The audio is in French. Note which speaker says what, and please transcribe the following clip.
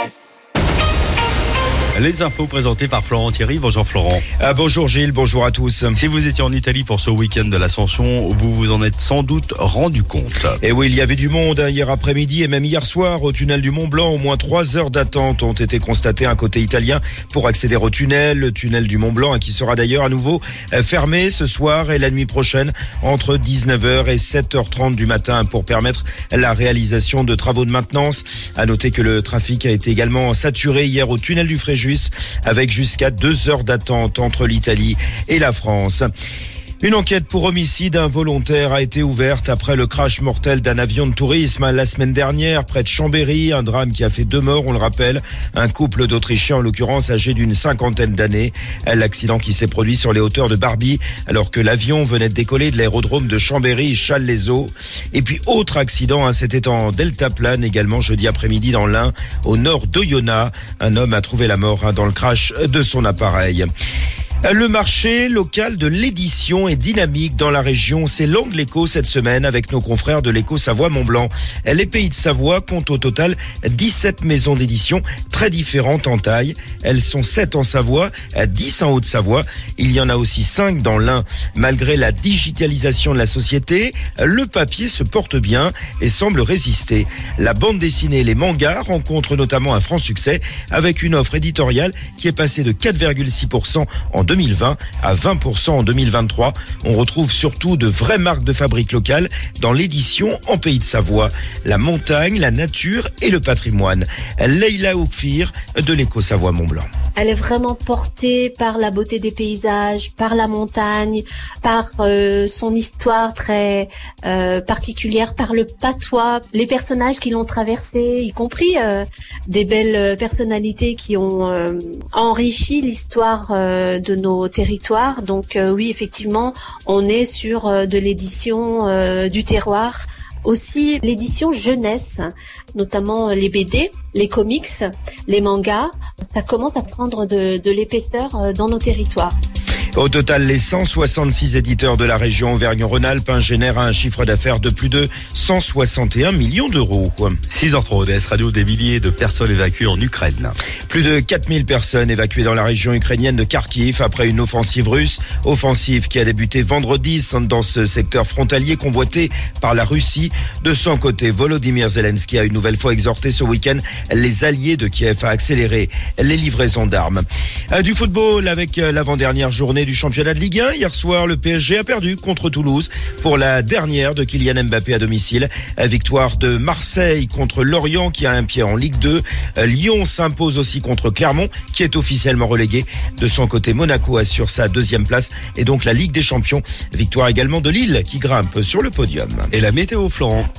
Speaker 1: RVVS.
Speaker 2: Les infos présentées par Florent Thierry. Bonjour Florent.
Speaker 3: Bonjour Gilles, bonjour à tous.
Speaker 2: Si vous étiez en Italie pour ce week-end de l'Ascension, vous vous en êtes sans doute rendu compte.
Speaker 3: Et oui, il y avait du monde hier après-midi et même hier soir au tunnel du Mont Blanc. Au moins 3 heures d'attente ont été constatées un côté italien pour accéder au tunnel. Le tunnel du Mont Blanc qui sera d'ailleurs à nouveau fermé ce soir et la nuit prochaine entre 19h et 7h30 du matin pour permettre la réalisation de travaux de maintenance. À noter que le trafic a été également saturé hier au tunnel du Fréjus avec jusqu'à 2 heures d'attente entre l'Italie et la France. Une enquête pour homicide involontaire a été ouverte après le crash mortel d'un avion de tourisme la semaine dernière près de Chambéry. Un drame qui a fait 2 morts, on le rappelle. Un couple d'Autrichiens, en l'occurrence âgé d'une 50aine d'années. L'accident qui s'est produit sur les hauteurs de Barbie alors que l'avion venait de décoller de l'aérodrome de Chambéry-Challes-les-Eaux. Et puis autre accident, c'était en deltaplane également jeudi après-midi dans l'Ain, au nord d'Oyonnax. Un homme a trouvé la mort dans le crash de son appareil. Le marché local de l'édition est dynamique dans la région. C'est l'Angle Éco cette semaine avec nos confrères de l'Éco Savoie-Mont-Blanc. Les Pays de Savoie comptent au total 17 maisons d'édition très différentes en taille. Elles sont 7 en Savoie, 10 en Haute-Savoie. Il y en a aussi 5 dans l'Ain. Malgré la digitalisation de la société, le papier se porte bien et semble résister. La bande dessinée et les mangas rencontrent notamment un franc succès avec une offre éditoriale qui est passée de 4,6% en 2020 à 20% en 2023. On retrouve surtout de vraies marques de fabrique locales dans l'édition en Pays de Savoie. La montagne, la nature et le patrimoine. Leïla Oukfir de l'Éco Savoie-Mont-Blanc.
Speaker 4: Elle est vraiment portée par la beauté des paysages, par la montagne, par son histoire très particulière, par le patois, les personnages qui l'ont traversée, y compris des belles personnalités qui ont enrichi l'histoire de nos territoires. Donc oui, effectivement, on est sur de l'édition du terroir. Aussi l'édition jeunesse, notamment les BD, les comics, les mangas, ça commence à prendre de l'épaisseur dans nos territoires.
Speaker 3: Au total, les 166 éditeurs de la région Auvergne-Rhône-Alpes génèrent un chiffre d'affaires de plus de 161 millions d'euros.
Speaker 2: 6h03 ODS Radio, des milliers de personnes évacuées en Ukraine.
Speaker 3: Plus de 4000 personnes évacuées dans la région ukrainienne de Kharkiv après une offensive russe. Offensive qui a débuté vendredi dans ce secteur frontalier convoité par la Russie. De son côté, Volodymyr Zelensky a une nouvelle fois exhorté ce week-end les alliés de Kiev à accélérer les livraisons d'armes. Du football avec l'avant-dernière journée du championnat de Ligue 1. Hier soir, le PSG a perdu contre Toulouse pour la dernière de Kylian Mbappé à domicile. Victoire de Marseille contre Lorient qui a un pied en Ligue 2. Lyon s'impose aussi contre Clermont qui est officiellement relégué. De son côté, Monaco assure sa 2e place et donc la Ligue des Champions. Victoire également de Lille qui grimpe sur le podium.
Speaker 2: Et la météo, Florent?